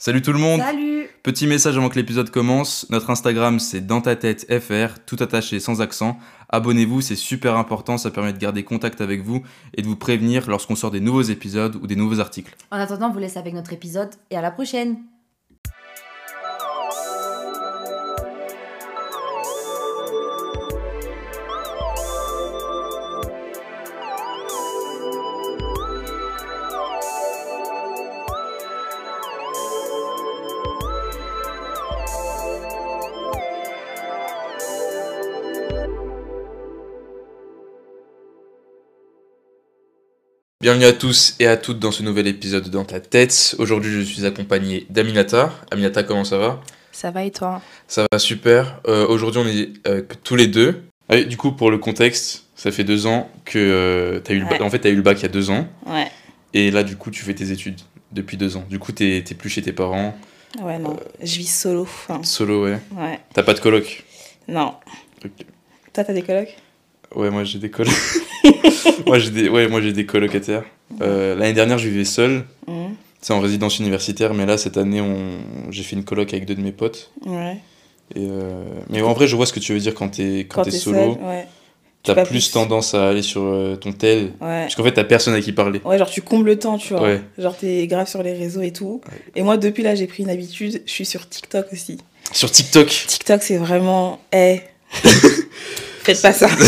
Salut tout le monde. Salut. Petit message avant que l'épisode commence. Notre Instagram, c'est dans ta tête FR, tout attaché sans accent. Abonnez-vous, c'est super important, ça permet de garder contact avec vous et de vous prévenir lorsqu'on sort des nouveaux épisodes ou des nouveaux articles. En attendant, on vous laisse avec notre épisode et à la prochaine. Bienvenue à tous et à toutes dans ce nouvel épisode de Dans ta tête. Aujourd'hui, je suis accompagné d'Aminata. Aminata, comment ça va ? Ça va et toi ? Ça va super. Aujourd'hui, on est tous les deux. Ah oui, du coup, pour le contexte, ça fait 2 ans que t'as eu le bac. En fait, t'as eu le bac il y a 2 ans. Ouais. Et là, du coup, tu fais tes études depuis 2 ans. Du coup, t'es plus chez tes parents. Ouais, non. Je vis solo. Enfin, Solo, ouais. ouais. T'as pas de coloc ? Non. Ok. Toi, t'as des colocs ? Ouais, moi j'ai des colocs. moi j'ai des colocataires. L'année dernière, je vivais seul. C'est en résidence universitaire, mais là cette année, j'ai fait une coloc avec 2 de mes potes. Ouais. Mais en vrai, je vois ce que tu veux dire quand t'es solo. Seul, ouais. T'as plus tendance à aller sur ton tel. Ouais. Parce qu'en fait, t'as personne à qui parler. Ouais, genre tu combles le temps, tu vois. Ouais. Genre t'es grave sur les réseaux et tout. Ouais. Et moi, depuis là, j'ai pris une habitude. Je suis sur TikTok aussi. Sur TikTok. TikTok, c'est vraiment... Faites pas ça.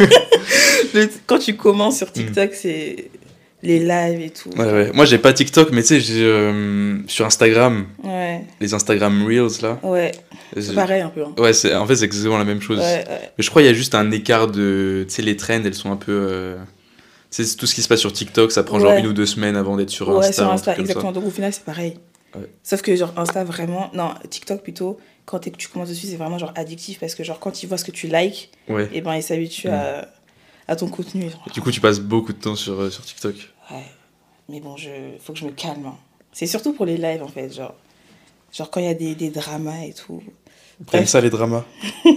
Quand tu commences sur TikTok, c'est les lives et tout. Ouais. Moi, j'ai pas TikTok, mais tu sais, j'ai sur Instagram, Ouais. les Instagram Reels là. Ouais. C'est pareil un peu. Hein. Ouais, en fait, c'est exactement la même chose. Ouais. Mais je crois qu'il y a juste un écart de... Tu sais, les trends, elles sont un peu... Tu sais, tout ce qui se passe sur TikTok, ça prend genre 1 ou 2 semaines avant d'être sur Insta. Ouais, sur Insta, comme exactement. ça. Donc au final, c'est pareil. Ouais. Sauf que genre Insta, vraiment... Non, TikTok plutôt, quand tu commences dessus, c'est vraiment genre addictif parce que genre quand ils voient ce que tu likes, Ouais. et ben ils s'habituent à ton contenu. Genre. Du coup, tu passes beaucoup de temps sur TikTok. Ouais. Mais bon, faut que je me calme. Hein. C'est surtout pour les lives en fait, genre quand il y a des dramas et tout. T'aimes ça, les dramas ?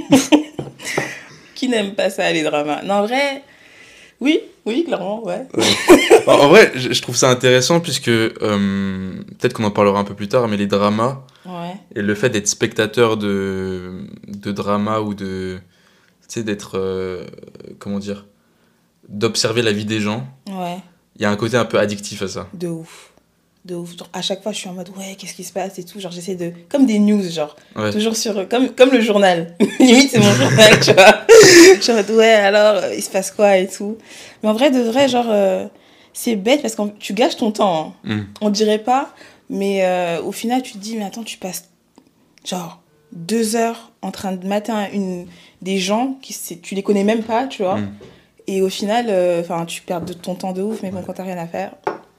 Qui n'aime pas ça, les dramas ? Non, en vrai, oui, clairement, ouais. En vrai, je trouve ça intéressant puisque peut-être qu'on en parlera un peu plus tard, mais les dramas et le fait d'être spectateur de dramas ou de, tu sais, d'être, comment dire, d'observer la vie des gens. Ouais. Il y a un côté un peu addictif à ça. De ouf. Genre, à chaque fois, je suis en mode, ouais, qu'est-ce qui se passe et tout. Genre, j'essaie de... Comme des news, genre. Ouais. Toujours sur... Comme le journal. Limite, c'est mon journal, tu vois. Je suis en mode, ouais, alors, il se passe quoi et tout. Mais en vrai, de vrai, genre, c'est bête parce que tu gâches ton temps. Hein. On dirait pas, mais au final, tu te dis, mais attends, tu passes, genre, 2 heures en train de mater des gens tu les connais même pas, tu vois. Et au final, tu perds ton temps de ouf, mais bon, quand t'as rien à faire...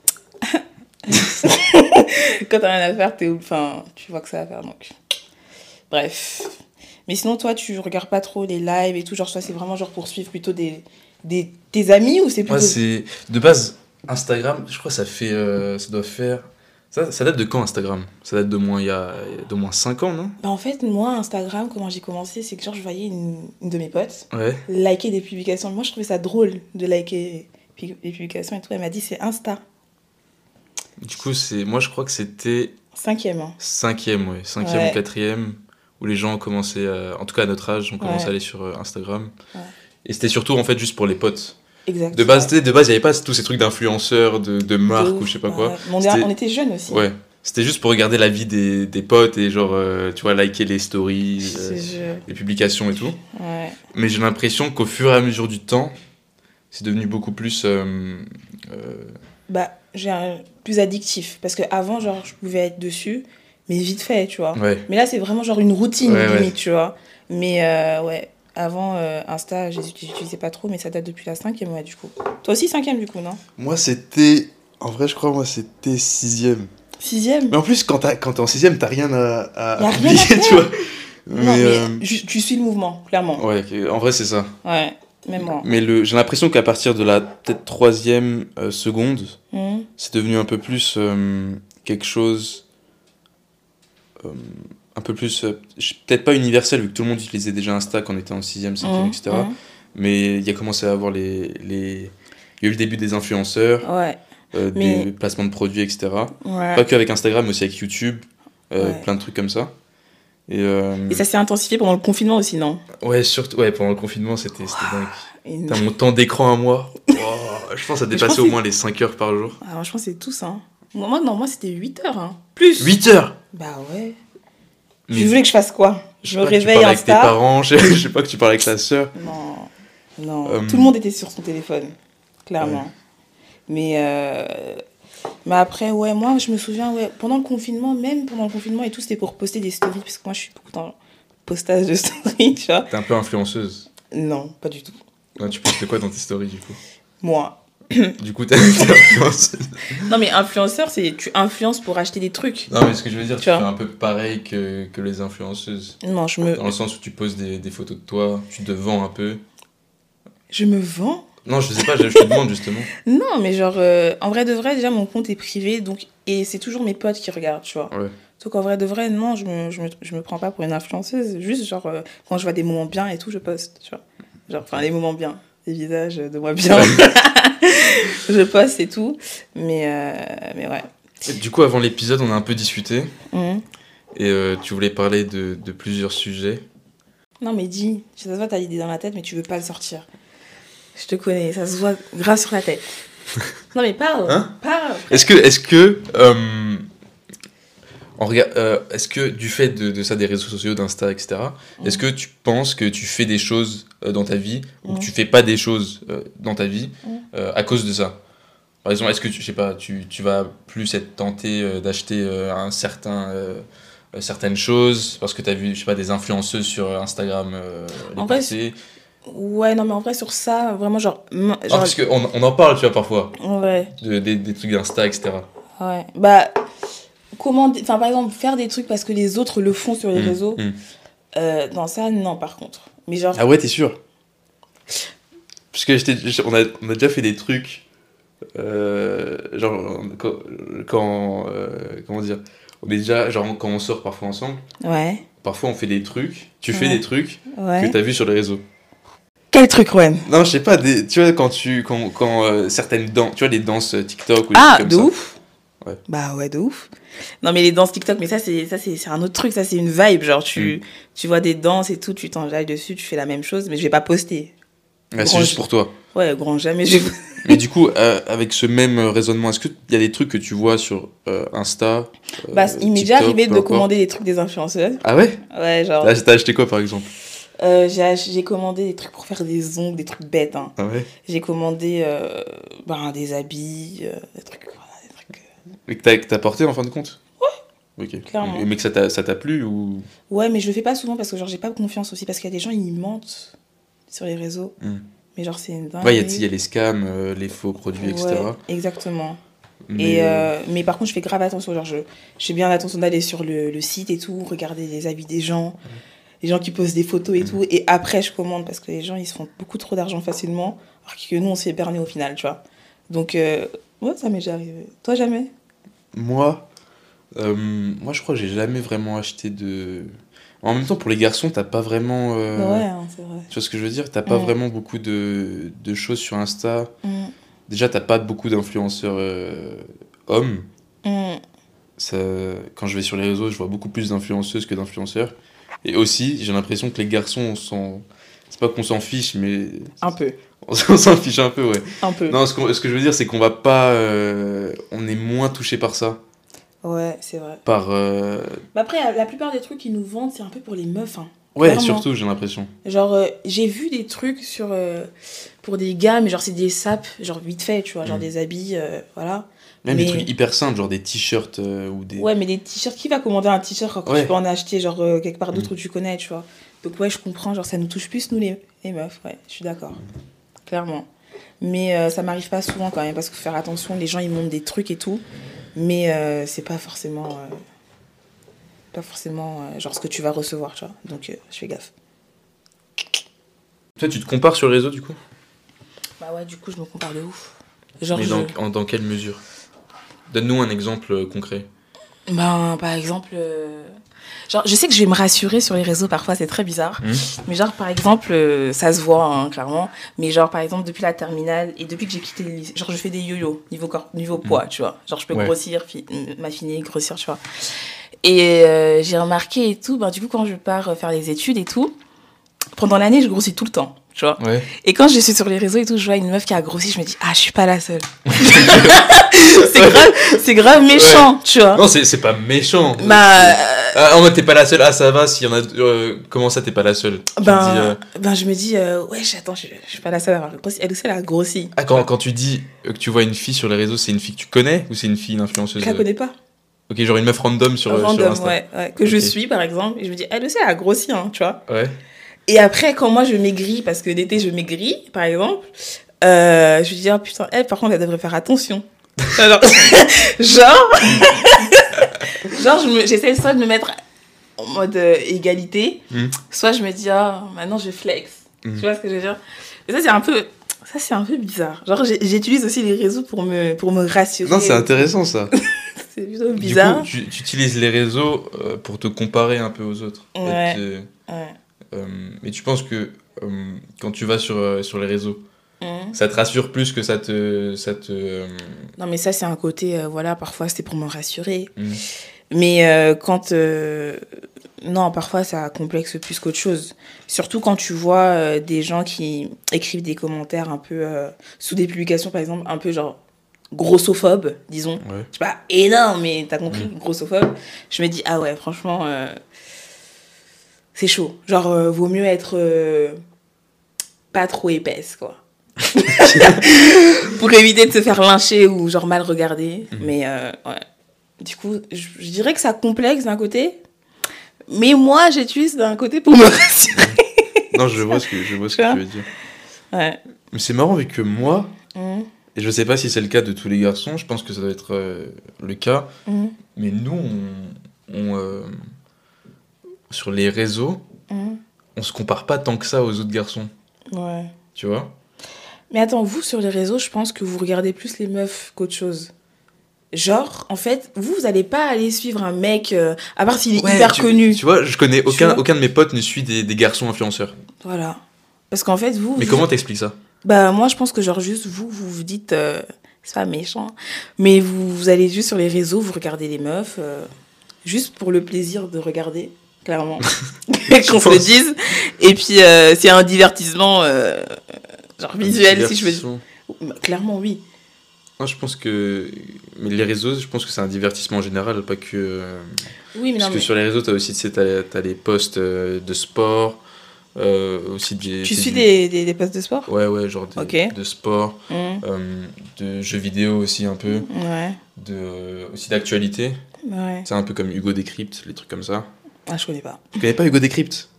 Quand t'as rien à faire, tu vois que ça va faire, donc... Bref. Mais sinon, toi, tu regardes pas trop les lives et tout, genre, toi, c'est vraiment genre pour suivre plutôt tes amis ou c'est plutôt... Moi, c'est... De base, Instagram, je crois que ça doit faire... Ça date de quand, Instagram ? Ça date d'au moins 5 ans, non ? Bah, en fait, moi, Instagram, comment j'ai commencé, c'est que genre, je voyais une de mes potes liker des publications. Moi, je trouvais ça drôle de liker les publications et tout. Elle m'a dit, c'est Insta. Du coup, moi, je crois que c'était... 5e. Hein. 5e, ouais. 5e ou 4e, où les gens commençaient, en tout cas à notre âge, on commençait à aller sur Instagram. Ouais. Et c'était surtout, en fait, juste pour les potes. Exactement. De base, il n'y avait pas tous ces trucs d'influenceurs, de marques ou je sais pas quoi. On était jeunes aussi. Ouais. C'était juste pour regarder la vie des potes et genre, tu vois, liker les stories, les publications et tout. Ouais. Mais j'ai l'impression qu'au fur et à mesure du temps, c'est devenu beaucoup plus... plus addictif. Parce qu'avant, genre, je pouvais être dessus, mais vite fait, tu vois. Ouais. Mais là, c'est vraiment genre une routine, limite, tu vois. Mais avant, Insta, j'utilisais pas trop, mais ça date depuis la 5e, ouais, du coup. Toi aussi 5e, du coup, non ? Moi, c'était... En vrai, je crois, c'était 6e. 6e ? Mais en plus, quand t'es en 6e, t'as rien à oublier, tu vois. Non, mais tu suis le mouvement, clairement. Ouais, en vrai, c'est ça. Ouais, même moi. Mais j'ai l'impression qu'à partir de la peut-être 3e seconde, c'est devenu un peu plus quelque chose... un peu plus... peut-être pas universel, vu que tout le monde utilisait déjà Insta quand on était en 6e, 5e, etc. Mais il y a commencé à avoir il y a eu le début des influenceurs, des placements de produits, etc. Ouais. Pas qu'avec Instagram, mais aussi avec YouTube. plein de trucs comme ça. Et ça s'est intensifié pendant le confinement aussi, non? Ouais, surtout, pendant le confinement, c'était dingue. T'as mon temps d'écran à moi. Je pense que ça dépassait au moins les 5 heures par jour. Ah, je pense que c'est tout ça. Hein. Moi, c'était 8 heures. Hein. Plus. 8 heures? Bah ouais. Tu voulais que je fasse quoi? Je me réveille Insta. Tu parlais avec tes parents, je sais pas que tu parlais avec ta sœur. Non. Tout le monde était sur son téléphone, clairement. Ouais. Mais après, moi, je me souviens, pendant le confinement et tout, c'était pour poster des stories, parce que moi, je suis beaucoup dans le postage de stories, tu vois. T'es un peu influenceuse? Non, pas du tout. Non, tu postes quoi dans tes stories, du coup? Moi. Du coup, t'es influenceuse. Non, mais influenceur, c'est tu influences pour acheter des trucs. Non, mais ce que je veux dire, tu fais un peu pareil que les influenceuses. Non, Dans le sens où tu poses des photos de toi, tu te vends un peu. Je me vends? Non, je sais pas, je te demande justement. Non, mais genre, en vrai de vrai, déjà, mon compte est privé, et c'est toujours mes potes qui regardent, tu vois. Ouais. Donc, en vrai de vrai, non, je me prends pas pour une influenceuse. Juste, genre, quand je vois des moments bien et tout, je poste, tu vois. Genre, enfin, des moments bien. Des visages de moi bien. Je poste et tout. Mais ouais. Et du coup, avant l'épisode, on a un peu discuté. Et tu voulais parler de plusieurs sujets. Non, mais dis, ça se voit, t'as l'idée dans la tête, mais tu veux pas le sortir. Je te connais, ça se voit grave sur la tête. Non, mais parle. Parle. Est-ce que est-ce que du fait de ça, des réseaux sociaux, d'Insta, etc., est-ce que tu penses que tu fais des choses dans ta vie ou que tu fais pas des choses dans ta vie à cause de ça? Par exemple, est-ce que je sais pas, tu vas plus être tenté d'acheter certaines choses parce que tu as vu, je sais pas, des influenceuses sur Instagram les passer? Ouais, non, mais en vrai, sur ça, vraiment, genre parce qu'on en parle, tu vois, parfois. Ouais. Des trucs d'Insta, etc. Ouais. Bah, par exemple, faire des trucs parce que les autres le font sur les réseaux, non, ça, non, par contre. Mais genre... Ah ouais, t'es sûr? Parce que on a déjà fait des trucs, genre, comment dire, on est déjà, genre, quand on sort parfois ensemble, parfois on fait des trucs, tu fais des trucs que t'as vu sur les réseaux. Quel truc, ouais? Non, je sais pas, tu vois, quand certaines danses, tu vois, les danses TikTok ou des trucs comme de ça. Ouf. Ouais. Bah ouais, de ouf. Non, mais les danses TikTok, mais ça c'est un autre truc, ça c'est une vibe, genre tu vois des danses et tout, tu t'enjailles dessus, tu fais la même chose, mais je vais pas poster. C'est juste pour toi. Ouais, grand jamais. Mais du coup, avec ce même raisonnement, est-ce qu'il y a des trucs que tu vois sur Insta il m'est déjà arrivé de commander des trucs des influenceuses. Ah ouais? Ouais, genre... T'as acheté quoi, par exemple? J'ai commandé des trucs pour faire des ongles, des trucs bêtes. Hein. Ah ouais? J'ai commandé des habits, des trucs... Et que t'as porté, en fin de compte? Ouais. Ok. Clairement. Mais que ça t'a plu ou... Ouais, mais je le fais pas souvent parce que genre j'ai pas confiance aussi, parce qu'il y a des gens, ils mentent sur les réseaux. Mais genre, c'est une dingue. Ouais, il y a les scams, les faux produits, etc. Ouais, exactement. Mais par contre, je fais grave attention. Genre, je fais bien attention d'aller sur le site et tout, regarder les avis des gens, les gens qui postent des photos et tout. Et après, je commande parce que les gens, ils se font beaucoup trop d'argent facilement, alors que nous, on se fait berner au final, tu vois. Donc, ouais, ça m'est déjà arrivé. Toi, jamais? Moi, je crois que j'ai jamais vraiment acheté de... En même temps, pour les garçons, t'as pas vraiment... Ouais, hein, c'est vrai. Tu vois ce que je veux dire? T'as pas vraiment beaucoup de choses sur Insta. Déjà, t'as pas beaucoup d'influenceurs hommes. Quand je vais sur les réseaux, je vois beaucoup plus d'influenceuses que d'influenceurs. Et aussi, j'ai l'impression que les garçons, c'est pas qu'on s'en fiche, mais... Un peu. On s'en fiche un peu, ouais. Un peu. Non, ce que je veux dire, c'est qu'on va pas... on est moins touché par ça. Ouais, c'est vrai. Après, la plupart des trucs qu'ils nous vendent, c'est un peu pour les meufs. Hein. Ouais, Clairement. surtout, j'ai l'impression. Genre, j'ai vu des trucs pour des gars, mais genre, c'est des sapes, genre vite fait, tu vois, genre des habits, voilà. Même des trucs hyper simples, genre des t-shirts ou des... Ouais, mais des t-shirts, qui va commander un t-shirt quand tu peux en acheter, genre, quelque part d'autre où tu connais, tu vois. Donc, ouais, je comprends, genre, ça nous touche plus, nous, les meufs, ouais, je suis d'accord. Clairement. Mais ça m'arrive pas souvent quand même, parce qu'il faut faire attention, les gens, ils montent des trucs et tout. Mais c'est pas forcément genre ce que tu vas recevoir, tu vois. Donc je fais gaffe. Toi, tu te compares sur les réseaux, du coup? Bah ouais, du coup, je me compare de ouf. Genre, mais dans quelle mesure? Donne-nous un exemple concret. Ben, par exemple... Genre, je sais que je vais me rassurer sur les réseaux, parfois, c'est très bizarre. Mais genre, par exemple, ça se voit, hein, clairement. Mais genre, par exemple, depuis la terminale, et depuis que j'ai quitté le lycée, genre, je fais des yo-yo, niveau poids, tu vois. Genre, je peux grossir, m'affiner, grossir, tu vois. Et j'ai remarqué et tout, ben, du coup, quand je pars faire les études et tout, pendant l'année, je grossis tout le temps, tu vois. Ouais. Et quand je suis sur les réseaux et tout, je vois une meuf qui a grossi, je me dis, ah, je suis pas la seule. c'est grave méchant, tu vois. Non, c'est pas méchant. Bah... en mode, t'es pas la seule. Ah, ça va, s'il y en a... comment ça, t'es pas la seule? Je me dis, ouais, attends, je suis pas la seule à avoir grossi. Elle aussi, elle a grossi. Ah, quand tu dis que tu vois une fille sur les réseaux, c'est une fille que tu connais ou c'est une fille, une influenceuse? Je la connais pas. Ok, genre une meuf random sur Insta. Ouais, que je suis, par exemple. Et je me dis, elle aussi, elle a grossi, hein, tu vois. Ouais. Et après, quand moi, je maigris, parce que l'été, je maigris, par exemple, je me dis, oh putain, elle, par contre, elle devrait faire attention. genre, j'essaie soit de me mettre en mode égalité, soit je me dis, maintenant, je flex. Tu vois ce que je veux dire? Et ça, c'est un peu bizarre. Genre, j'utilise aussi les réseaux pour me rassurer. Non, c'est intéressant, ça. C'est plutôt bizarre. Du coup, tu utilises les réseaux pour te comparer un peu aux autres. Ouais. Mais tu penses que quand tu vas sur les réseaux, ça te rassure plus que ça te... Non, mais ça, c'est un côté... voilà, parfois, c'était pour me rassurer. Mais quand... non, parfois, ça complexe plus qu'autre chose. Surtout quand tu vois des gens qui écrivent des commentaires un peu... sous des publications, par exemple, un peu genre... grossophobe, disons. Ouais. Je sais pas, énorme, mais t'as compris, grossophobe. Je me dis, ah ouais, franchement, c'est chaud. Genre, vaut mieux être pas trop épaisse, quoi. Pour éviter de se faire lyncher ou genre mal regarder. Mais ouais. Du coup, je dirais que ça complexe d'un côté, mais moi, j'utilise d'un côté pour me rassurer. Non, je vois ce que tu veux dire. Ouais. Mais c'est marrant, vu que moi... Et je sais pas si c'est le cas de tous les garçons, je pense que ça doit être le cas. Mais nous, sur les réseaux, on se compare pas tant que ça aux autres garçons. Ouais. Tu vois? Mais attends, vous, sur les réseaux, je pense que vous regardez plus les meufs qu'autre chose. Genre, en fait, vous allez pas aller suivre un mec, à part s'il est hyper connu. Tu vois, je connais aucun de mes potes ne suit des garçons influenceurs. Voilà. Parce qu'en fait, vous... Mais comment t'expliques ça? Bah, moi, je pense que genre juste, vous dites... c'est pas méchant. Mais vous allez juste sur les réseaux, vous regardez les meufs, juste pour le plaisir de regarder, clairement. Qu'on se le dise. Et puis, c'est un divertissement, genre visuel, si je veux dire. Clairement, oui. Moi, je pense que... Mais les réseaux, je pense que c'est un divertissement en général, pas que... Oui, mais parce que sur les réseaux, t'as aussi, tu sais, t'as les posts de sport, aussi Tu suis des posts de sport? Ouais, genre de sport, de jeux vidéo aussi un peu, aussi d'actualité. Ouais. C'est un peu comme Hugo Décrypte, les trucs comme ça. Ah, je connais pas. Tu connais pas Hugo Décrypte?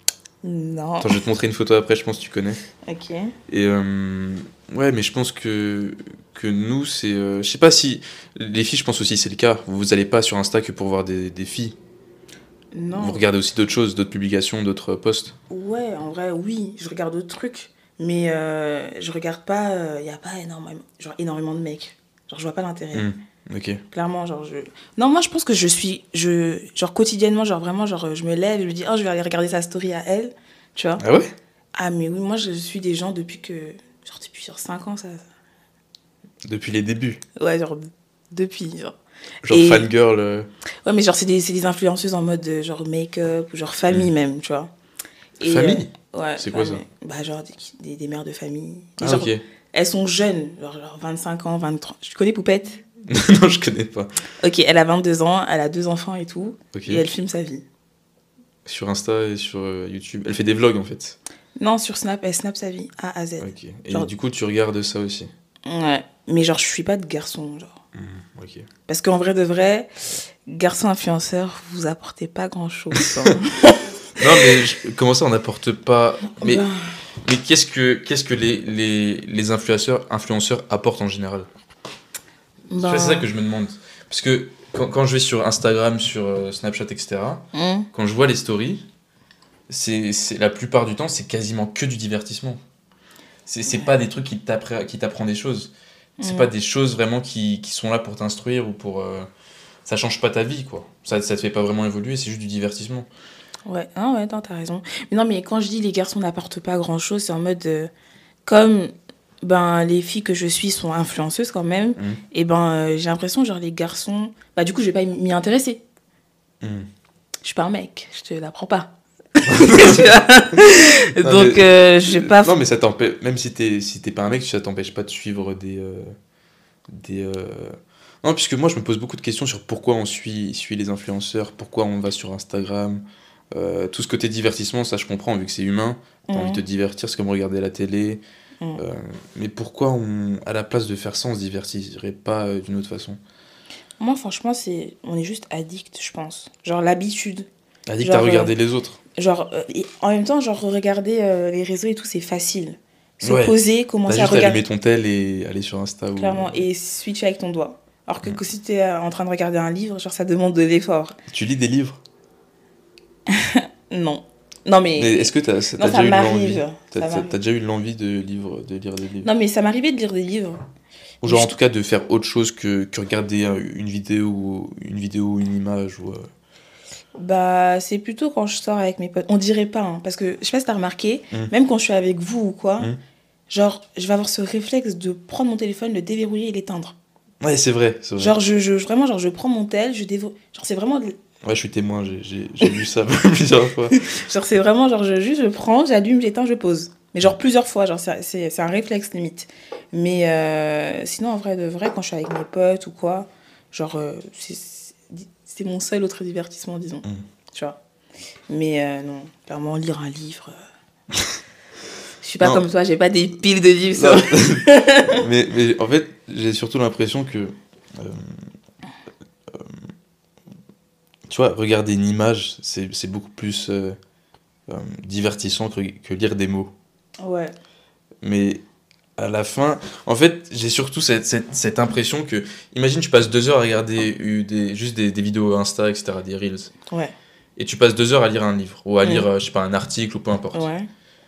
Non. Attends, je vais te montrer une photo après, je pense que tu connais. Ok. Et ouais, mais je pense que nous, c'est... je sais pas si... Les filles, je pense aussi c'est le cas. Vous allez pas sur Insta que pour voir des filles. Non. Vous regardez aussi d'autres choses, d'autres publications, d'autres posts. Ouais, en vrai, oui. Je regarde d'autres trucs. Mais je regarde pas... y a pas énormément de mecs. Genre, je vois pas l'intérêt. Ok. Clairement, genre, Non, moi, je pense que genre, quotidiennement, genre, vraiment, genre, je me lève et je me dis, oh, je vais aller regarder sa story à elle. Tu vois? Ah ouais? Ah, mais oui, moi, je suis des gens depuis genre 5 ans, ça... Depuis les débuts? Ouais, genre, depuis, genre... Genre fangirl... Ouais, mais genre, c'est des influenceuses en mode, genre, make-up, ou genre famille même, tu vois. Et, famille? Ouais. C'est quoi ça? Bah, genre, des mères de famille. Ah, genre, ok. Elles sont jeunes, genre 25 ans, 23... Tu connais Poupette? Non, je connais pas. Ok, elle a 22 ans, elle a 2 enfants et tout, okay. Et elle filme sa vie. Sur Insta et sur YouTube. Elle fait des vlogs, en fait? Non, sur Snap, elle snap sa vie, A à Z. Ok. Et genre... du coup, tu regardes ça aussi? Ouais, mais genre, je suis pas de garçon, genre. Ok. Parce qu'en vrai de vrai, garçon influenceur, vous apportez pas grand-chose. Non, mais comment ça, on n'apporte pas... Mais qu'est-ce que les influenceurs apportent en général? C'est ça que je me demande. Parce que quand je vais sur Instagram, sur Snapchat, etc., quand je vois les stories, c'est la plupart du temps, c'est quasiment que du divertissement. C'est pas des trucs qui t'apprend des choses. C'est pas des choses vraiment qui sont là pour t'instruire ou pour... ça change pas ta vie, quoi. Ça te fait pas vraiment évoluer, c'est juste du divertissement. Ouais, non, t'as raison. Mais non, mais quand je dis les garçons n'apportent pas grand-chose, c'est en mode... comme les filles que je suis sont influenceuses quand même, et j'ai l'impression, genre, les garçons... du coup, je vais pas m'y intéresser. Je suis pas un mec, je te l'apprends pas. Donc, j'ai pas... Non, mais ça t'empêche... Même si t'es pas un mec, ça t'empêche pas de suivre des... Non, puisque moi, je me pose beaucoup de questions sur pourquoi on suit les influenceurs, pourquoi on va sur Instagram. Tout ce côté divertissement, ça, je comprends, vu que c'est humain. T'as envie de te divertir, c'est comme regarder la télé. Mais pourquoi, à la place de faire ça, on se divertirait pas d'une autre façon? Moi, franchement, on est juste addict, je pense. Genre, l'habitude. Addict à regarder les autres. Genre, en même temps, genre, regarder les réseaux et tout, c'est facile. Se poser, commencer à regarder. T'as juste allumer ton tel et aller sur Insta. Clairement, et switcher avec ton doigt. Alors que si t'es en train de regarder un livre, genre, ça demande de l'effort. Tu lis des livres? Non. Non, mais est-ce que t'as déjà eu l'envie? T'as déjà eu l'envie de lire des livres? Non, mais ça m'arrivait de lire des livres. Ou genre, en tout cas, de faire autre chose que regarder une vidéo ou une image ou... Bah, c'est plutôt quand je sors avec mes potes. On dirait pas, hein, parce que je sais pas si t'as remarqué, même quand je suis avec vous ou quoi, genre, je vais avoir ce réflexe de prendre mon téléphone, le déverrouiller et l'éteindre. Ouais, c'est vrai. Genre, vraiment, genre, je prends mon tel, genre, c'est vraiment... Ouais, je suis témoin, j'ai vu ça plusieurs fois. Genre, c'est vraiment, genre, je prends, j'allume, j'éteins, je pose. Mais genre, plusieurs fois, genre, c'est un réflexe limite. Mais sinon, en vrai de vrai, quand je suis avec mes potes ou quoi, genre, c'est mon seul autre divertissement, disons. Tu vois. Mais non, clairement, lire un livre... Je suis pas comme toi, j'ai pas des piles de livres. Ça. mais en fait, j'ai surtout l'impression que... tu vois, regarder une image, c'est beaucoup plus divertissant que lire des mots. Ouais. Mais à la fin... En fait, j'ai surtout cette impression que... Imagine, tu passes 2 heures à regarder juste des vidéos Insta, etc., des Reels. Ouais. Et tu passes 2 heures à lire un livre, ou à lire, je sais pas, un article, ou peu importe. Ouais.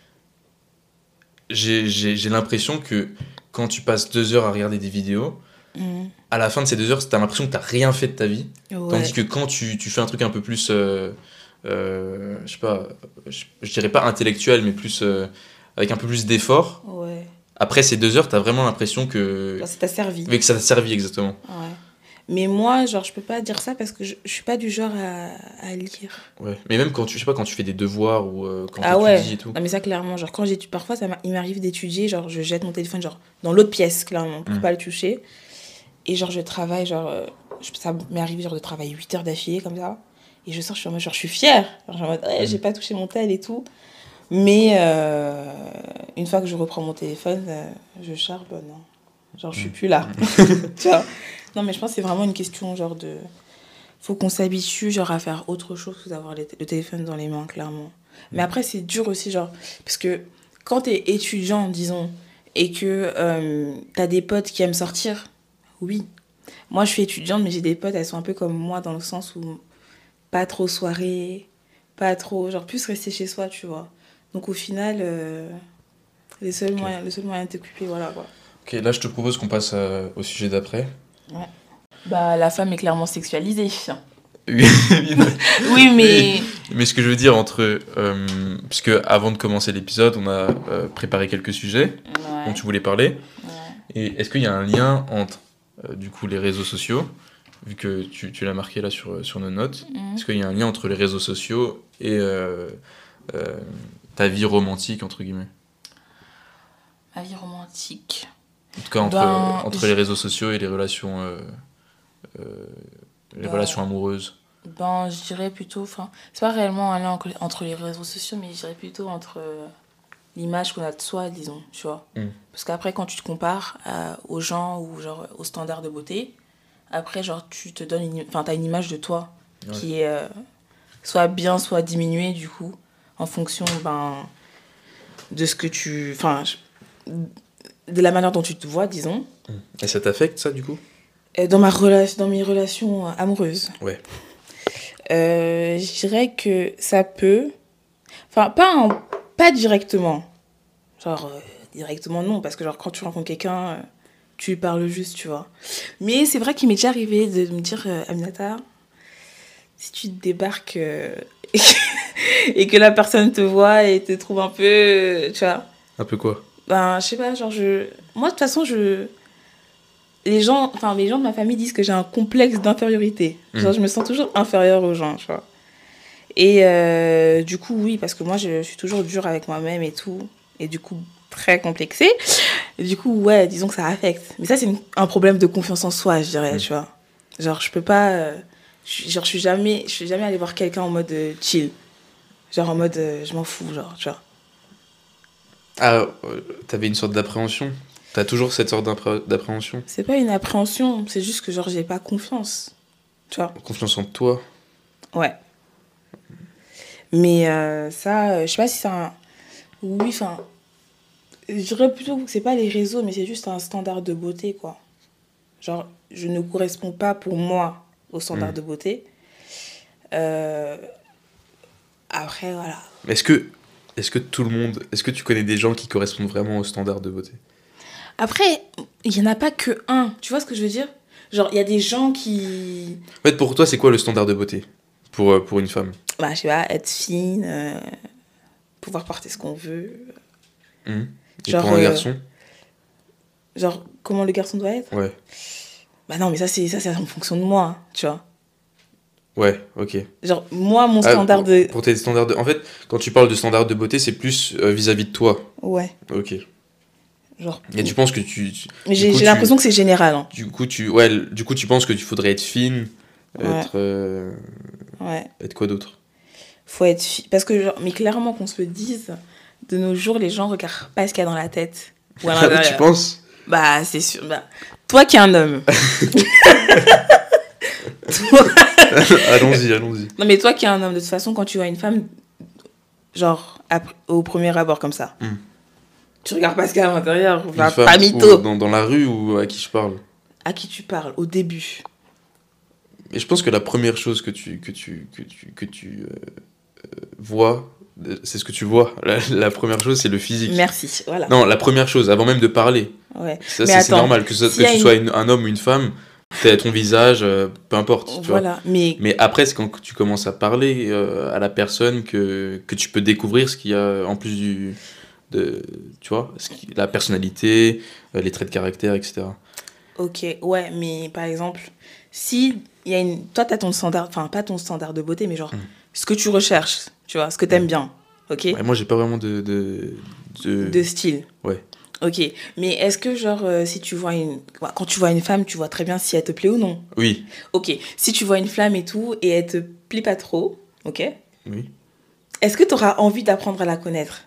J'ai l'impression que quand tu passes 2 heures à regarder des vidéos, à la fin de ces 2 heures, t'as l'impression que t'as rien fait de ta vie. Ouais. Tandis que quand tu fais un truc un peu plus, je sais pas, je dirais pas intellectuel, mais plus avec un peu plus d'effort, après ces 2 heures, t'as vraiment l'impression que... Genre, ça t'a servi. Oui, que ça t'a servi, exactement. Ouais. Mais moi, genre, je peux pas dire ça parce que je suis pas du genre à lire. Ouais, mais même quand tu fais des devoirs ou quand tu étudies et tout. Ah, mais ça, clairement, genre, quand j'étudie, parfois, il m'arrive d'étudier, genre, je jette mon téléphone, genre, dans l'autre pièce, clairement, pour pas le toucher. Et genre, je travaille, genre, ça m'est arrivé, genre, de travailler 8 heures d'affilée, comme ça. Et je sors, je suis en mode, genre, je suis fière. Genre, je suis en mode, j'ai pas touché mon tel et tout. Mais une fois que je reprends mon téléphone, je charbonne. Non. Genre, je suis plus là. Tu vois. Non, mais je pense que c'est vraiment une question, genre, de... Faut qu'on s'habitue, genre, à faire autre chose que d'avoir le téléphone dans les mains, clairement. Mais après, c'est dur aussi, genre... Parce que quand t'es étudiant, disons, et que t'as des potes qui aiment sortir, oui. Moi, je suis étudiante, mais j'ai des potes, elles sont un peu comme moi, dans le sens où pas trop soirée, pas trop... Genre, plus rester chez soi, tu vois. Donc, au final, le seul moyen de t'occuper, voilà, quoi. Ok, là, je te propose qu'on passe au sujet d'après. Ouais. Bah, la femme est clairement sexualisée. Oui, mais ce que je veux dire puisque avant de commencer l'épisode, on a préparé quelques sujets dont tu voulais parler. Ouais. Et est-ce qu'il y a un lien entre, du coup, les réseaux sociaux, vu que tu l'as marqué là sur nos notes, est-ce qu'il y a un lien entre les réseaux sociaux et ta vie romantique, entre guillemets? Ma vie romantique... En tout cas, entre les réseaux sociaux et les relations, relations amoureuses. Je dirais plutôt... C'est pas réellement un lien entre les réseaux sociaux, mais je dirais plutôt entre l'image qu'on a de soi, disons, tu vois. Parce qu'après, quand tu te compares aux gens ou genre aux standards de beauté, après, genre, tu te donnes t'as une image de toi qui est soit bien, soit diminuée, du coup, en fonction de ce que tu... de la manière dont tu te vois, disons. Et ça t'affecte, ça, du coup? Dans mes relations amoureuses. Ouais. Je dirais que ça peut... pas directement. Genre, directement, non. Parce que, genre, quand tu rencontres quelqu'un, tu lui parles juste, tu vois. Mais c'est vrai qu'il m'est déjà arrivé de me dire, Aminata, si tu débarques et que la personne te voit et te trouve un peu... tu vois. Un peu quoi? Je sais pas, genre, moi, de toute façon, les gens de ma famille disent que j'ai un complexe d'infériorité. Genre, je me sens toujours inférieure aux gens, tu vois. Et du coup, oui, parce que moi, je suis toujours dure avec moi-même et tout. Et du coup, très complexée. Et du coup, ouais, disons que ça affecte. Mais ça, c'est un problème de confiance en soi, je dirais, tu vois. Genre, je peux pas... genre, je suis jamais allée voir quelqu'un en mode chill. Genre, en mode, je m'en fous, genre, tu vois. Ah, t'avais une sorte d'appréhension? T'as toujours cette sorte d'appréhension? C'est pas une appréhension, c'est juste que, genre, j'ai pas confiance. Tu vois. Confiance en toi? Ouais. Mais ça, je sais pas si c'est un... Oui, enfin... Je dirais plutôt que c'est pas les réseaux, mais c'est juste un standard de beauté, quoi. Genre, je ne corresponds pas pour moi au standard de beauté. Après, voilà. Est-ce que tout le monde... Est-ce que tu connais des gens qui correspondent vraiment au standard de beauté? Après, il y en a pas que un. Tu vois ce que je veux dire? Genre, il y a des gens qui... En fait, pour toi, c'est quoi le standard de beauté pour une femme? Bah, je sais pas, être fine, pouvoir porter ce qu'on veut. Et genre, pour un garçon? Genre, comment le garçon doit être? Ouais. Bah non, mais ça, c'est en fonction de moi, tu vois. Ouais, ok. Genre, moi, mon standard de... Pour tes standards de... En fait, quand tu parles de standard de beauté, c'est plus vis-à-vis de toi. Ouais. Ok. Genre... Et tu penses que tu... Mais j'ai l'impression que c'est général. Hein. Du coup, tu penses que tu faudrait être fine, être... Ouais. Être quoi d'autre? Faut être fine. Parce que, genre, mais clairement qu'on se le dise, de nos jours, les gens regardent pas ce qu'il y a dans la tête. Ou à tu penses? Bah, c'est sûr. Bah, toi qui es un homme. Allons-y. Non, mais toi qui es un homme, de toute façon, quand tu vois une femme, genre, au premier abord comme ça, tu regardes pas ce qu'il y a à l'intérieur. Pas mytho. Dans la rue ou à qui je parle? À qui tu parles, au début. Et je pense que la première chose que tu vois, c'est ce que tu vois. La première chose, c'est le physique. Merci, voilà. Non, la première chose, avant même de parler. Ouais. Ça, c'est normal, que tu sois un homme ou une femme, ton visage, peu importe. Tu voilà, vois. Mais après, c'est quand tu commences à parler à la personne que tu peux découvrir ce qu'il y a en plus tu vois, la personnalité, les traits de caractère, etc. Ok, ouais, mais par exemple, si il y a toi, t'as ton standard, enfin, pas ton standard de beauté, mais genre, ce que tu recherches, tu vois, ce que t'aimes bien, ok? Ouais, moi, j'ai pas vraiment de style. Ouais. Ok, mais est-ce que, genre, si tu vois quand tu vois une femme, tu vois très bien si elle te plaît ou non? Oui. Ok, si tu vois une femme et tout, et elle te plaît pas trop, ok? Oui. Est-ce que t'auras envie d'apprendre à la connaître?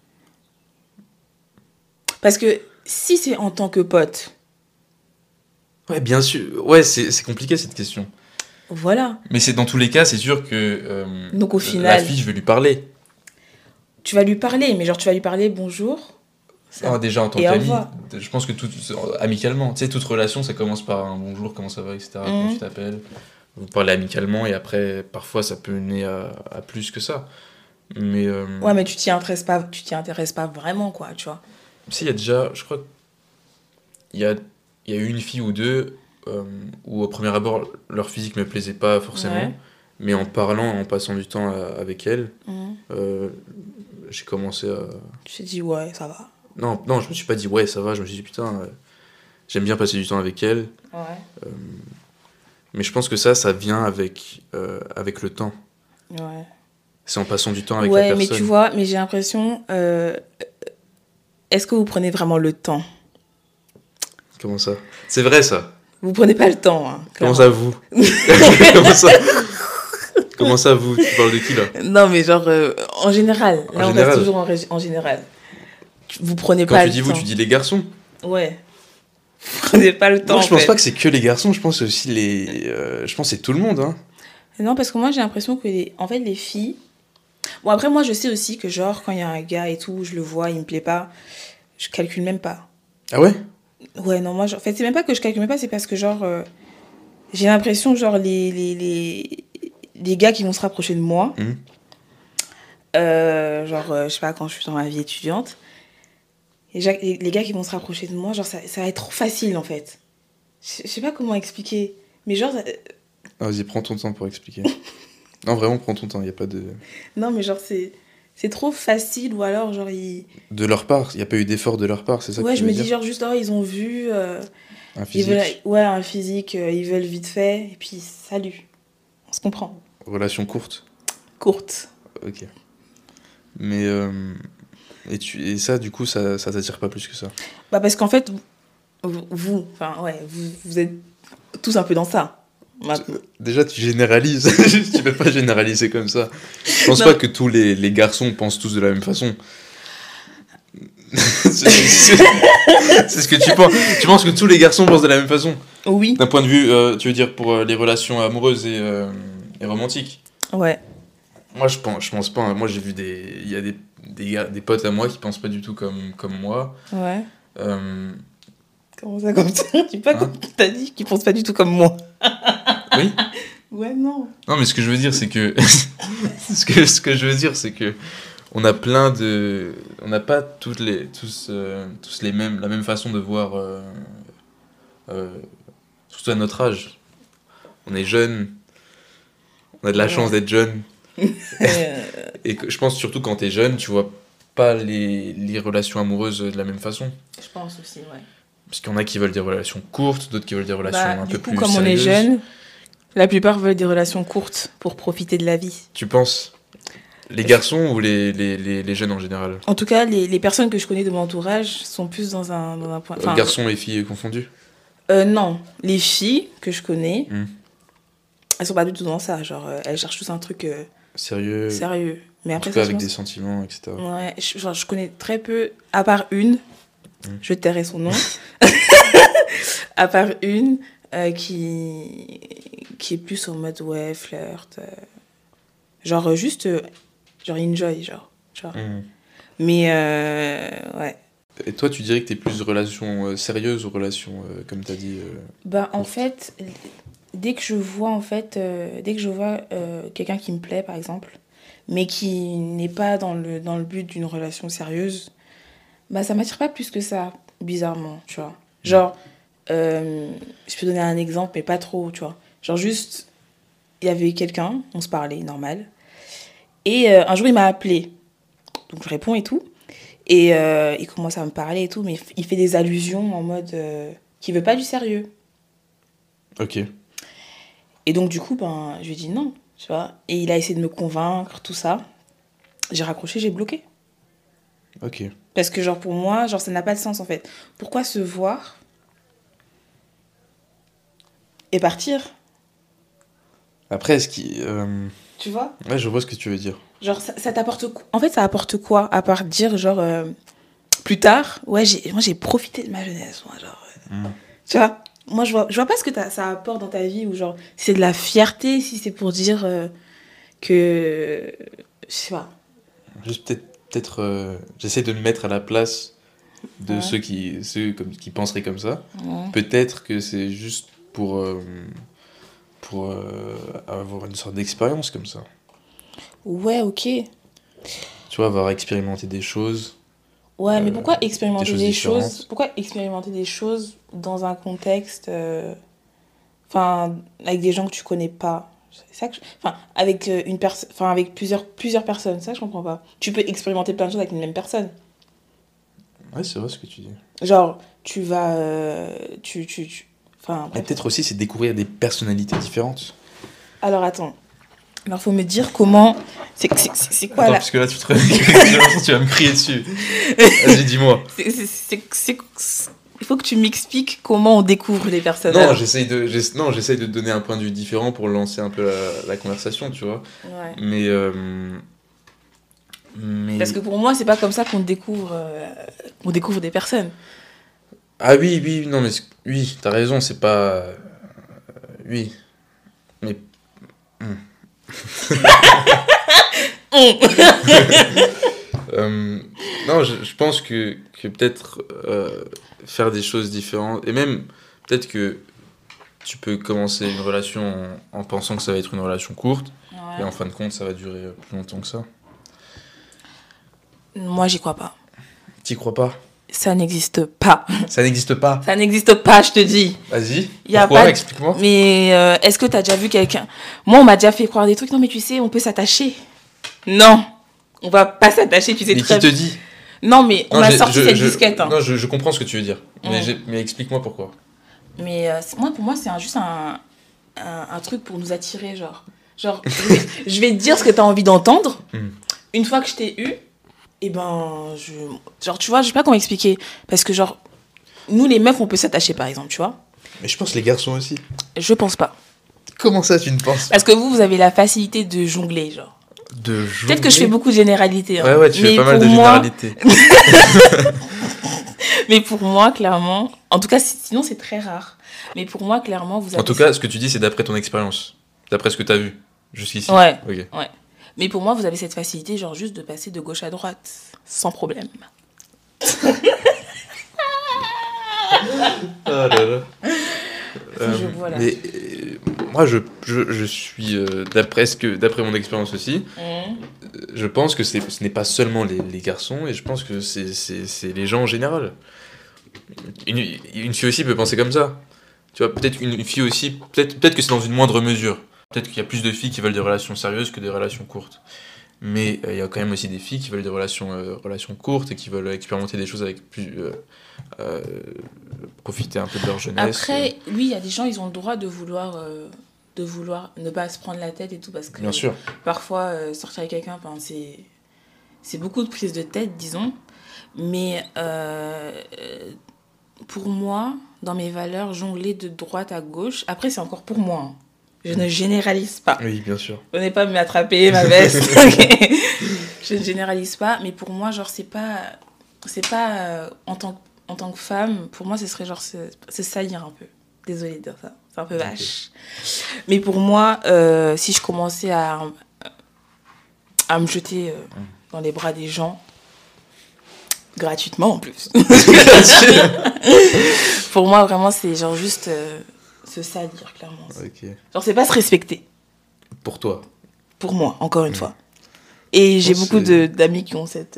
Parce que si c'est en tant que pote... Ouais, bien sûr. Ouais, c'est compliqué cette question. Voilà. Mais c'est dans tous les cas, c'est sûr que donc au final, la fille, je vais lui parler. Tu vas lui parler, mais genre tu vas lui parler bonjour. Déjà en tant qu'ami, je pense que amicalement, tu sais, toute relation, ça commence par un bonjour, comment ça va, etc. Quand tu t'appelles, vous parlez amicalement et après, parfois, ça peut mener à plus que ça. Mais ouais, mais tu t'y intéresses pas vraiment, quoi, tu vois. Si, il y a déjà, je crois, il y a eu une fille ou deux où au premier abord leur physique me plaisait pas forcément, mais en parlant, en passant du temps avec elle, j'ai commencé à... Tu t'es dit ouais, ça va. Non, je me suis pas dit ouais, ça va, je me suis dit putain, j'aime bien passer du temps avec elle. Ouais. Mais je pense que ça vient avec le temps. Ouais. C'est en passant du temps avec la personne. Ouais, mais tu vois, mais j'ai l'impression... Est-ce que vous prenez vraiment le temps? Comment ça? C'est vrai, ça. Vous prenez pas le temps, hein. Comment ça, vous? Comment ça, vous? Tu parles de qui, là? Non, mais genre, en général. Là, on reste toujours en général. Vous prenez pas le temps. Quand tu dis vous, tu dis les garçons? Ouais. Vous prenez pas le temps, moi, je pense pas que c'est que les garçons, je pense aussi je pense que c'est tout le monde, hein. Non, parce que moi, j'ai l'impression que les filles... Bon, après, moi, je sais aussi que, genre, quand il y a un gars et tout, je le vois, il me plaît pas, je calcule même pas. Ah ouais? Ouais, non, moi, en fait, c'est même pas que je calcule même pas, c'est parce que, genre, j'ai l'impression, genre, les gars qui vont se rapprocher de moi, genre, je sais pas, quand je suis dans ma vie étudiante, les gars qui vont se rapprocher de moi, genre, ça va être trop facile, en fait. Je sais pas comment expliquer, mais genre... Vas-y, prends ton temps pour expliquer. Non, vraiment, prends ton temps, il n'y a pas de... Non, mais genre, c'est trop facile, ou alors, genre, De leur part, il n'y a pas eu d'effort de leur part, c'est ça que tu veux dire? Ouais, je me dis, genre, juste, ils ont vu... Un physique. Ouais, un physique, ils veulent vite fait, et puis salut. On se comprend. Relation courte. Courte. Ok. Mais et ça, du coup, ça t'attire pas plus que ça? Bah parce qu'en fait, vous êtes tous un peu dans ça. Déjà, tu généralises. Tu peux pas généraliser comme ça. Je pense pas que tous les garçons pensent tous de la même façon. C'est ce que tu penses. Tu penses que tous les garçons pensent de la même façon? Oui. D'un point de vue, tu veux dire pour les relations amoureuses et romantiques? Ouais. Moi, je pense pas. Moi, j'ai vu il y a des potes à moi qui pensent pas du tout comme moi. Ouais. Comment ça, comme ça? Tu pas comme t'as dit qu'ils pensent pas du tout comme moi. Oui. Ouais, non. Non, mais ce que je veux dire, c'est que ce que je veux dire, c'est que on n'a pas tous la même façon de voir, surtout à notre âge. On est jeune, on a de la chance d'être jeune. Et je pense surtout quand t'es jeune, tu vois pas les relations amoureuses de la même façon. Je pense aussi, ouais. Parce qu'il y en a qui veulent des relations courtes, d'autres qui veulent des relations un peu plus sérieuses. Comme on est jeune, la plupart veulent des relations courtes pour profiter de la vie. Tu penses? Les garçons ou les jeunes en général? En tout cas, les personnes que je connais de mon entourage sont plus dans un point... Garçons et filles confondus? Non, les filles que je connais, elles sont pas du tout dans ça. Genre, elles cherchent tous un truc... Sérieux. Mais en après, tout cas, avec des sentiments, etc. Ouais, je connais très peu, à part une, je tairai son nom, à part une qui est plus en mode, ouais, flirt, genre juste, genre enjoy, genre. Mais, ouais. Et toi, tu dirais que t'es plus relations sérieuses ou relations, comme t'as dit Bah, en fait, dès que je vois quelqu'un qui me plaît, par exemple, mais qui n'est pas dans le but d'une relation sérieuse, bah ça m'attire pas plus que ça, bizarrement, tu vois. Genre, je peux donner un exemple, mais pas trop, tu vois. Genre juste, il y avait quelqu'un, on se parlait, normal, et un jour il m'a appelé, donc je réponds et tout, et il commence à me parler et tout, mais il fait des allusions en mode qu'il veut pas du sérieux. Ok. Et donc du coup, ben, je lui ai dit non. Tu vois, et il a essayé de me convaincre, tout ça. J'ai raccroché, j'ai bloqué. Ok. Parce que genre pour moi, genre ça n'a pas de sens en fait. Pourquoi se voir et partir? Après, est-ce qu'il... Tu vois? Ouais, je vois ce que tu veux dire. Genre ça t'apporte quoi? En fait, ça apporte quoi? À part dire genre plus tard, ouais, moi j'ai profité de ma jeunesse, moi, genre. Tu vois? Moi, je vois pas ce que ça apporte dans ta vie, ou genre, si c'est de la fierté, si c'est pour dire que... Je sais pas. Juste peut-être j'essaie de me mettre à la place de ceux qui penseraient comme ça. Ouais. Peut-être que c'est juste pour avoir une sorte d'expérience comme ça. Ouais, ok. Tu vois, avoir expérimenté des choses. Ouais, mais pourquoi expérimenter des choses? Pourquoi expérimenter des choses dans un contexte, avec des gens que tu connais pas? C'est ça que avec avec plusieurs personnes, ça je comprends pas. Tu peux expérimenter plein de choses avec une même personne. Ouais, c'est vrai ce que tu dis. Genre, tu vas, mais peut-être aussi c'est découvrir des personnalités différentes. Alors attends. Alors, faut me dire comment... C'est quoi, attends, là? Parce que là, tu vas me crier dessus. Vas-y, dis-moi. Il faut que tu m'expliques comment on découvre les personnages. Non, j'essaye de donner un point de vue différent pour lancer un peu la conversation, tu vois. Ouais. Mais... Parce que pour moi, c'est pas comme ça qu'on découvre des personnes. Ah oui, non, mais... Oui, t'as raison, c'est pas... oui. Mais... non, je pense que peut-être faire des choses différentes, et même peut-être que tu peux commencer une relation en pensant que ça va être une relation courte, et en fin de compte ça va durer plus longtemps que ça. Moi, j'y crois pas. T'y crois pas? Ça n'existe pas. Ça n'existe pas? Ça n'existe pas, je te dis. Vas-y, pourquoi? Explique-moi. Mais est-ce que t'as déjà vu quelqu'un... Moi, on m'a déjà fait croire des trucs. Non, mais tu sais, on peut s'attacher. Non, on va pas s'attacher, tu sais. Mais qui te dit? Non, mais on m'a sorti cette disquette. Hein. Non, je comprends ce que tu veux dire. Mais explique-moi pourquoi. Mais pour moi, c'est juste un truc pour nous attirer, genre je vais te dire ce que t'as envie d'entendre. Une fois que je t'ai eu, et ben, genre, tu vois, je sais pas comment expliquer. Parce que, genre, nous, les meufs, on peut s'attacher, par exemple, tu vois. Mais je pense les garçons aussi. Je pense pas. Comment ça, tu ne penses pas? Parce que vous avez la facilité de jongler, genre. De jongler? Peut-être que je fais beaucoup de généralités. Hein. Ouais, tu fais pas mal de généralités. Mais pour moi, clairement... En tout cas, sinon, c'est très rare. Mais pour moi, clairement, vous avez... En tout cas, ce que tu dis, c'est d'après ton expérience. D'après ce que tu as vu jusqu'ici. Ouais, okay. Ouais. Mais pour moi, vous avez cette facilité, genre, juste de passer de gauche à droite. Sans problème. Oh là là. Voilà. Mais moi, je suis, d'après mon expérience aussi, je pense que ce n'est pas seulement les garçons, et je pense que c'est les gens en général. Une fille aussi peut penser comme ça. Tu vois, peut-être une fille aussi, peut-être que c'est dans une moindre mesure. Peut-être qu'il y a plus de filles qui veulent des relations sérieuses que des relations courtes. Mais il y a quand même aussi des filles qui veulent des relations courtes et qui veulent expérimenter des choses avec plus... profiter un peu de leur jeunesse. Après, oui, il y a des gens, ils ont le droit de vouloir ne pas se prendre la tête et tout, parce que bien sûr. Parfois, sortir avec quelqu'un, c'est beaucoup de prise de tête, disons. Mais pour moi, dans mes valeurs, jongler de droite à gauche, après, c'est encore pour moi. Hein. Je ne généralise pas. Oui, bien sûr. Venez pas m'attraper, ma veste. Je ne généralise pas, mais pour moi, genre, c'est pas en tant que femme, pour moi, ce serait genre se salir un peu. Désolée de dire ça, c'est un peu vache. Okay. Mais pour moi, si je commençais à me jeter dans les bras des gens, gratuitement en plus. Pour moi, vraiment, c'est genre juste se salir, clairement. Okay. Genre, c'est pas se respecter. Pour toi? Pour moi, encore une fois. Et j'ai beaucoup d'amis qui ont cette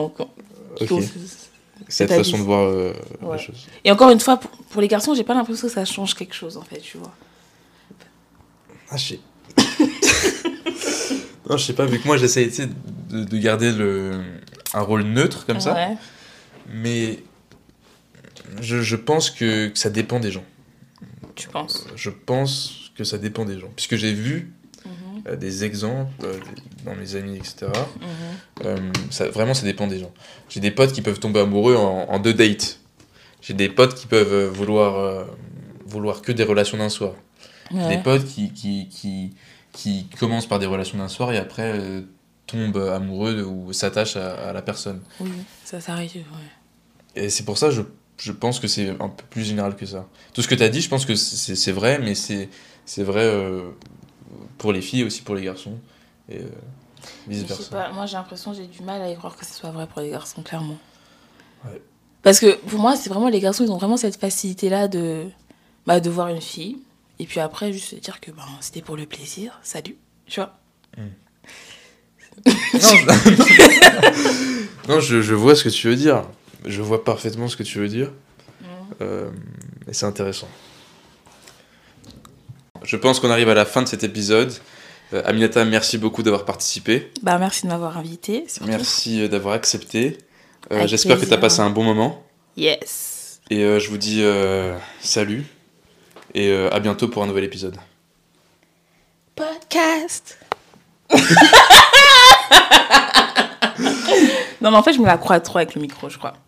façon de voir les choses. Et encore une fois, pour les garçons, j'ai pas l'impression que ça change quelque chose, en fait, tu vois. Ah, je sais. Non, je sais pas, vu que moi, j'essaie de garder un rôle neutre, comme ça. Ouais. Mais je pense que ça dépend des gens. Tu penses? Je pense que ça dépend des gens. Puisque j'ai vu des exemples dans mes amis, etc. Vraiment, ça dépend des gens. J'ai des potes qui peuvent tomber amoureux en 2 dates. J'ai des potes qui peuvent vouloir que des relations d'un soir. Ouais. J'ai des potes qui commencent par des relations d'un soir et après tombent amoureux ou s'attachent à la personne. Oui, ça s'arrive, ouais. Et c'est pour ça, je pense que c'est un peu plus général que ça. Tout ce que tu as dit, je pense que c'est vrai, mais c'est vrai pour les filles et aussi pour les garçons. Et vice-versa. Je sais pas, moi j'ai l'impression, j'ai du mal à y croire que ce soit vrai pour les garçons, clairement. Ouais. Parce que pour moi, c'est vraiment les garçons, ils ont vraiment cette facilité-là de voir une fille, et puis après, juste se dire que c'était pour le plaisir, salut, tu vois. Non, je vois ce que tu veux dire. Je vois parfaitement ce que tu veux dire. Et c'est intéressant. Je pense qu'on arrive à la fin de cet épisode. Aminata, merci beaucoup d'avoir participé. Merci de m'avoir invité. Surtout. Merci d'avoir accepté. J'espère que tu as passé un bon moment. Yes. Et je vous dis salut. Et à bientôt pour un nouvel épisode. Podcast. Non, mais en fait, je me la crois trop avec le micro, je crois.